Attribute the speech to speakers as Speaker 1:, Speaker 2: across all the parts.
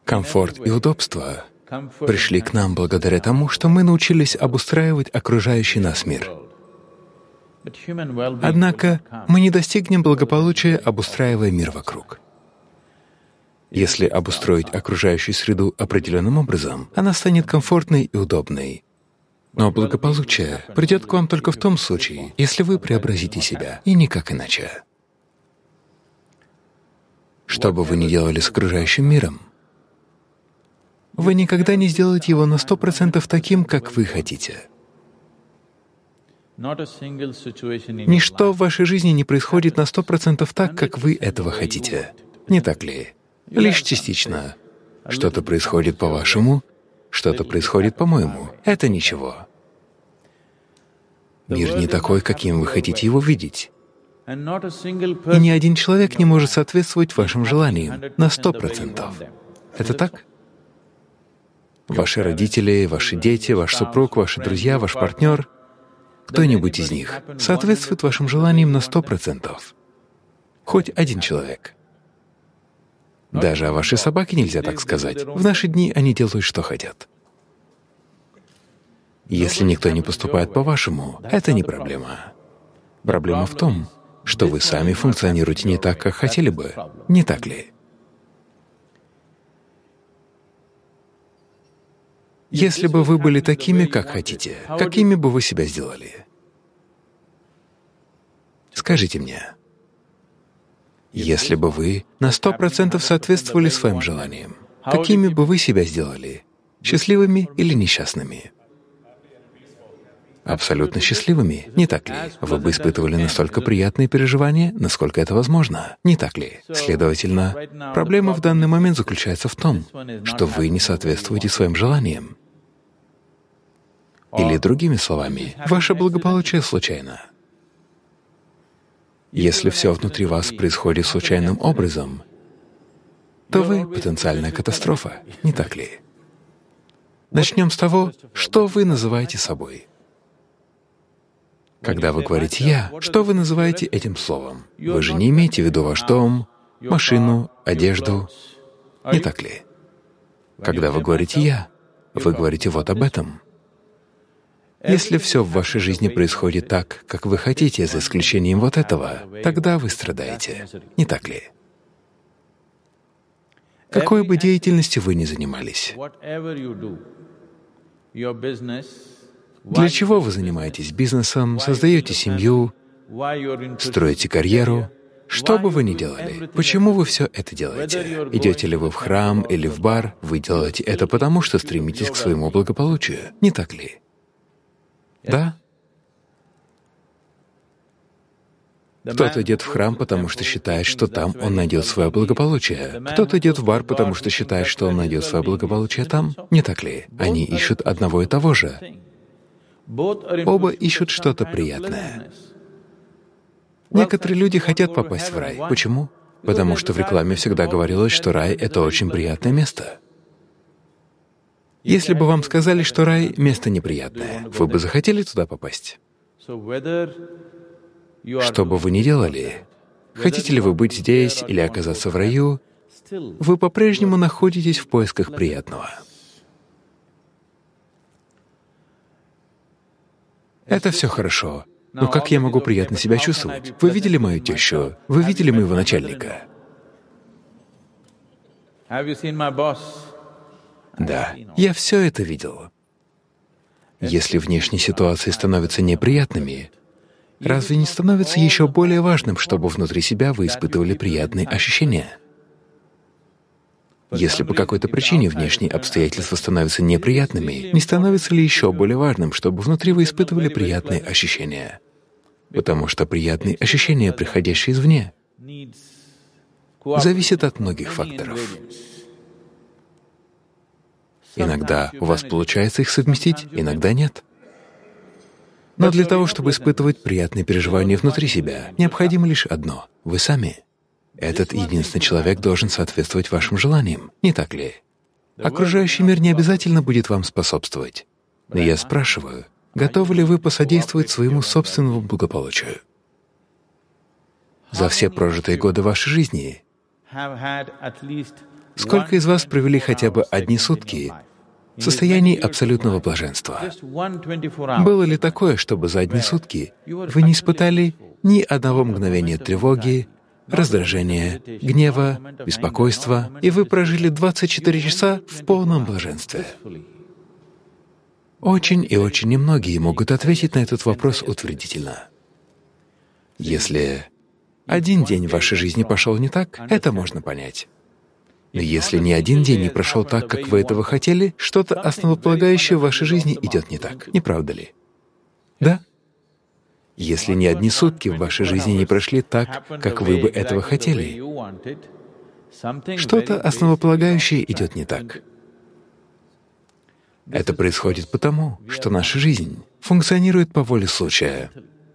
Speaker 1: Комфорт и удобство пришли к нам благодаря тому, что мы научились обустраивать окружающий нас мир. Однако мы не достигнем благополучия, обустраивая мир вокруг. Если обустроить окружающую среду определенным образом, она станет комфортной и удобной. Но благополучие придет к вам только в том случае, если вы преобразите себя, и никак иначе. Что бы вы ни делали с окружающим миром, вы никогда не сделаете его на 100% таким, как вы хотите. Ничто в вашей жизни не происходит на 100% так, как вы этого хотите. Не так ли? Лишь частично. Что-то происходит по-вашему, что-то происходит по-моему. Это ничего. Мир не такой, каким вы хотите его видеть. И ни один человек не может соответствовать вашим желаниям на 100%. Это так? Ваши родители, ваши дети, ваш супруг, ваши друзья, ваш партнер, кто-нибудь из них соответствует вашим желаниям на 100%. Хоть один человек. Даже о вашей собаке нельзя так сказать. В наши дни они делают, что хотят. Если никто не поступает по-вашему, это не проблема. Проблема в том, что вы сами функционируете не так, как хотели бы. Не так ли? Если бы вы были такими, как хотите, какими бы вы себя сделали? Скажите мне. Если бы вы на 100% соответствовали своим желаниям, какими бы вы себя сделали? Счастливыми или несчастными? Абсолютно счастливыми, не так ли? Вы бы испытывали настолько приятные переживания, насколько это возможно, не так ли? Следовательно, проблема в данный момент заключается в том, что вы не соответствуете своим желаниям. Или другими словами, ваше благополучие случайно. Если все внутри вас происходит случайным образом, то вы — потенциальная катастрофа, не так ли? Начнем с того, что вы называете собой. Когда вы говорите «я», что вы называете этим словом? Вы же не имеете в виду ваш дом, машину, одежду, не так ли? Когда вы говорите «я», вы говорите вот об этом. Если все в вашей жизни происходит так, как вы хотите, за исключением вот этого, тогда вы страдаете, не так ли? Какой бы деятельностью вы ни занимались, для чего вы занимаетесь бизнесом, создаете семью, строите карьеру, что бы вы ни делали, почему вы все это делаете? Идете ли вы в храм или в бар, вы делаете это потому, что стремитесь к своему благополучию, не так ли? Да? Кто-то идет в храм, потому что считает, что там он найдет свое благополучие. Кто-то идет в бар, потому что считает, что он найдет свое благополучие там. Не так ли? Они ищут одного и того же. Оба ищут что-то приятное. Некоторые люди хотят попасть в рай. Почему? Потому что в рекламе всегда говорилось, что рай — это очень приятное место. Если бы вам сказали, что рай — место неприятное, вы бы захотели туда попасть? Что бы вы ни делали, хотите ли вы быть здесь или оказаться в раю, вы по-прежнему находитесь в поисках приятного. Это все хорошо, но как я могу приятно себя чувствовать? Вы видели мою тещу? Вы видели моего начальника? Да, я все это видел. Если внешние ситуации становятся неприятными, разве не становится еще более важным, чтобы внутри себя вы испытывали приятные ощущения? Если по какой-то причине внешние обстоятельства становятся неприятными, не становится ли еще более важным, чтобы внутри вы испытывали приятные ощущения? Потому что приятные ощущения, приходящие извне, зависят от многих факторов. Иногда у вас получается их совместить, иногда нет. Но для того, чтобы испытывать приятные переживания внутри себя, необходимо лишь одно — вы сами. Этот единственный человек должен соответствовать вашим желаниям, не так ли? Окружающий мир не обязательно будет вам способствовать. Но я спрашиваю, готовы ли вы посодействовать своему собственному благополучию? За все прожитые годы вашей жизни Сколько из вас провели хотя бы одни сутки в состоянии абсолютного блаженства? Было ли такое, чтобы за одни сутки вы не испытали ни одного мгновения тревоги, раздражения, гнева, беспокойства, и вы прожили 24 часа в полном блаженстве? Очень и очень немногие могут ответить на этот вопрос утвердительно. Если один день в вашей жизни пошел не так, это можно понять. Но если ни один день не прошел так, как вы этого хотели, что-то основополагающее в вашей жизни идет не так, не правда ли? Да? Если ни одни сутки в вашей жизни не прошли так, как вы бы этого хотели, что-то основополагающее идет не так. Это происходит потому, что наша жизнь функционирует по воле случая.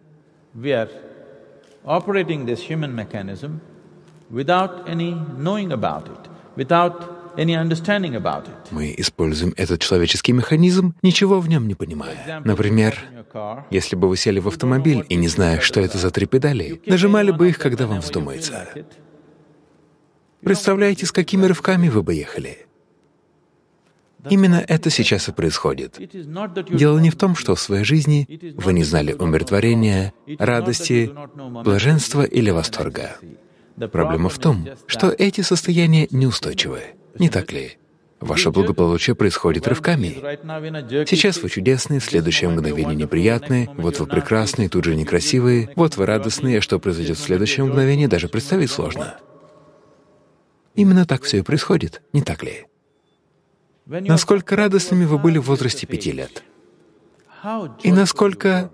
Speaker 1: Мы используем этот человеческий механизм, ничего в нем не понимая. Например, если бы вы сели в автомобиль и, не зная, что это за 3 педали, нажимали бы их, когда вам вздумается. Представляете, с какими рывками вы бы ехали? Именно это сейчас и происходит. Дело не в том, что в своей жизни вы не знали умиротворения, радости, блаженства или восторга. Проблема в том, что эти состояния неустойчивы, не так ли? Ваше благополучие происходит рывками. Сейчас вы чудесные, в следующее мгновение неприятные, вот вы прекрасные, тут же некрасивые, вот вы радостные, а что произойдет в следующее мгновение, даже представить сложно. Именно так все и происходит, не так ли? Насколько радостными вы были в возрасте 5 лет? И насколько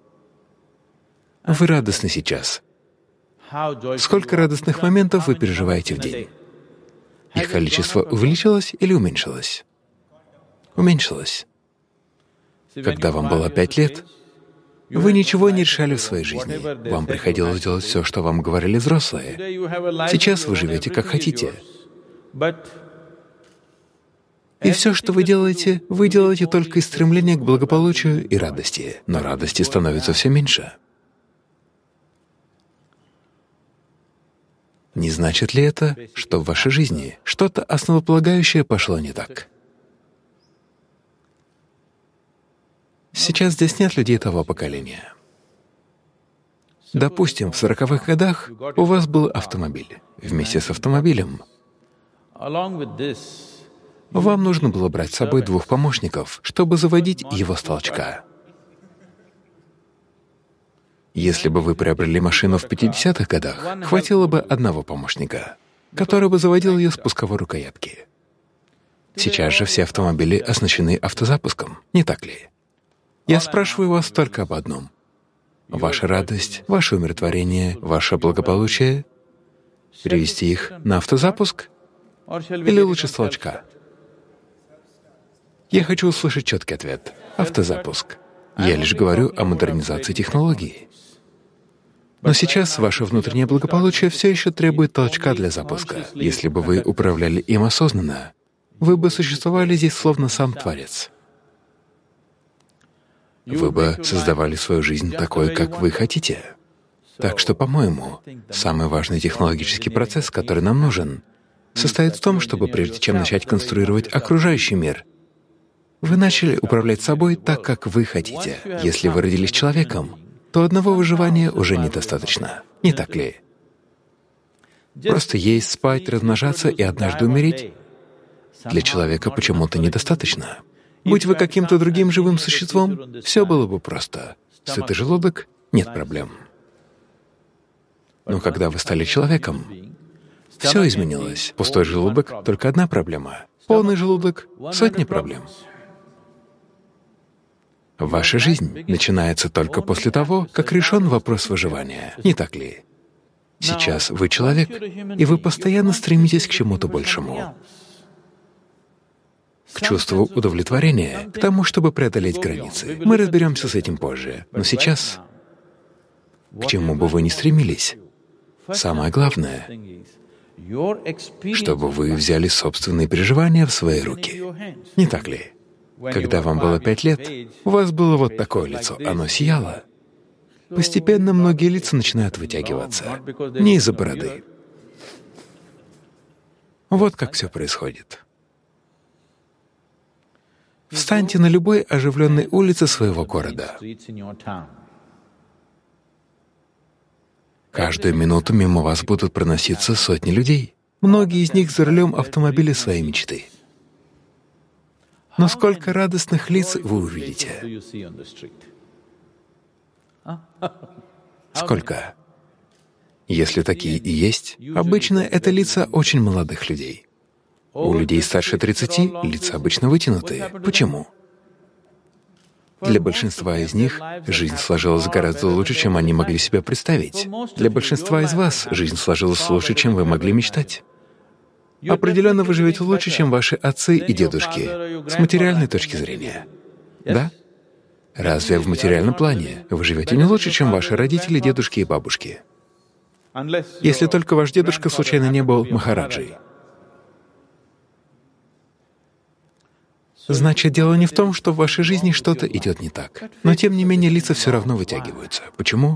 Speaker 1: вы радостны сейчас? Сколько радостных моментов вы переживаете в день? Их количество увеличилось или уменьшилось? Уменьшилось. Когда вам было 5 лет, вы ничего не решали в своей жизни. Вам приходилось делать все, что вам говорили взрослые. Сейчас вы живете как хотите. И все, что вы делаете только из стремления к благополучию и радости. Но радости становится все меньше. Не значит ли это, что в вашей жизни что-то основополагающее пошло не так? Сейчас здесь нет людей того поколения. Допустим, в 40-х годах у вас был автомобиль. Вместе с автомобилем вам нужно было брать с собой 2 помощников, чтобы заводить его с толчка. Если бы вы приобрели машину в 50-х годах, хватило бы 1 помощника, который бы заводил ее с пусковой рукоятки. Сейчас же все автомобили оснащены автозапуском, не так ли? Я спрашиваю вас только об одном. Ваша радость, ваше умиротворение, ваше благополучие — перевести их на автозапуск или лучше с толчка? Я хочу услышать четкий ответ — автозапуск. Я лишь говорю о модернизации технологий. Но сейчас ваше внутреннее благополучие все еще требует толчка для запуска. Если бы вы управляли им осознанно, вы бы существовали здесь словно сам Творец. Вы бы создавали свою жизнь такой, как вы хотите. Так что, по-моему, самый важный технологический процесс, который нам нужен, состоит в том, чтобы прежде чем начать конструировать окружающий мир, вы начали управлять собой так, как вы хотите. Если вы родились человеком, то одного выживания уже недостаточно, не так ли? Просто есть, спать, размножаться и однажды умереть для человека почему-то недостаточно. Будь вы каким-то другим живым существом, все было бы просто. Сытый желудок — нет проблем. Но когда вы стали человеком, все изменилось. Пустой желудок — только одна проблема. Полный желудок — сотни проблем. Ваша жизнь начинается только после того, как решен вопрос выживания, не так ли? Сейчас вы человек, и вы постоянно стремитесь к чему-то большему, к чувству удовлетворения, к тому, чтобы преодолеть границы. Мы разберемся с этим позже. Но сейчас, к чему бы вы ни стремились, самое главное, чтобы вы взяли собственные переживания в свои руки, не так ли? Когда вам было 5 лет, у вас было вот такое лицо, оно сияло. Постепенно многие лица начинают вытягиваться, не из-за бороды. Вот как все происходит. Встаньте на любой оживленной улице своего города. Каждую минуту мимо вас будут проноситься сотни людей. Многие из них за рулем автомобиля своей мечты. Но сколько радостных лиц вы увидите? Сколько? Если такие и есть, обычно это лица очень молодых людей. У людей старше 30 лица обычно вытянутые. Почему? Для большинства из них жизнь сложилась гораздо лучше, чем они могли себе представить. Для большинства из вас жизнь сложилась лучше, чем вы могли мечтать. Определенно вы живете лучше, чем ваши отцы и дедушки, с материальной точки зрения. Да? Разве в материальном плане вы живете не лучше, чем ваши родители, дедушки и бабушки? Если только ваш дедушка случайно не был Махараджей. Значит, дело не в том, что в вашей жизни что-то идет не так. Но тем не менее лица все равно вытягиваются. Почему?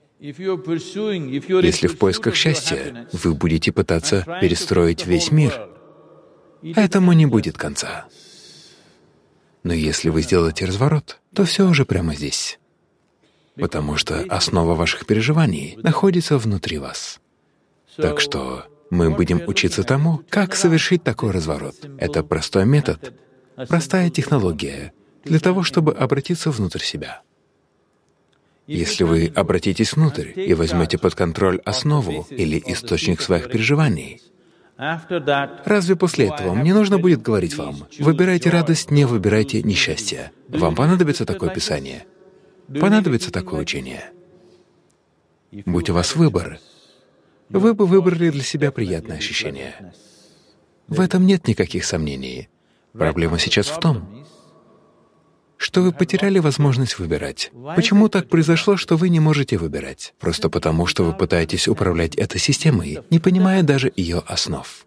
Speaker 1: Если в поисках счастья вы будете пытаться перестроить весь мир, этому не будет конца. Но если вы сделаете разворот, то все уже прямо здесь. Потому что основа ваших переживаний находится внутри вас. Так что мы будем учиться тому, как совершить такой разворот. Это простой метод, простая технология для того, чтобы обратиться внутрь себя. Если вы обратитесь внутрь и возьмете под контроль основу или источник своих переживаний, разве после этого мне нужно будет говорить вам: выбирайте радость, не выбирайте несчастье? Вам понадобится такое писание? Понадобится такое учение? Будь у вас выбор, вы бы выбрали для себя приятное ощущение. В этом нет никаких сомнений. Проблема сейчас в том, что вы потеряли возможность выбирать. Почему так произошло, что вы не можете выбирать? Просто потому, что вы пытаетесь управлять этой системой, не понимая даже ее основ.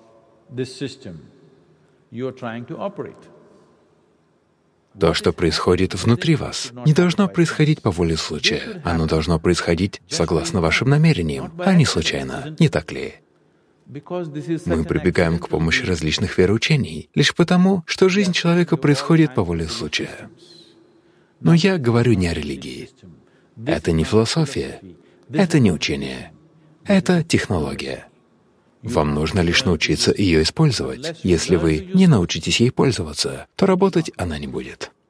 Speaker 1: То, что происходит внутри вас, не должно происходить по воле случая. Оно должно происходить согласно вашим намерениям, а не случайно. Не так ли? Мы прибегаем к помощи различных вероучений лишь потому, что жизнь человека происходит по воле случая. Но я говорю не о религии. Это не философия, это не учение, это технология. Вам нужно лишь научиться ее использовать. Если вы не научитесь ей пользоваться, то работать она не будет.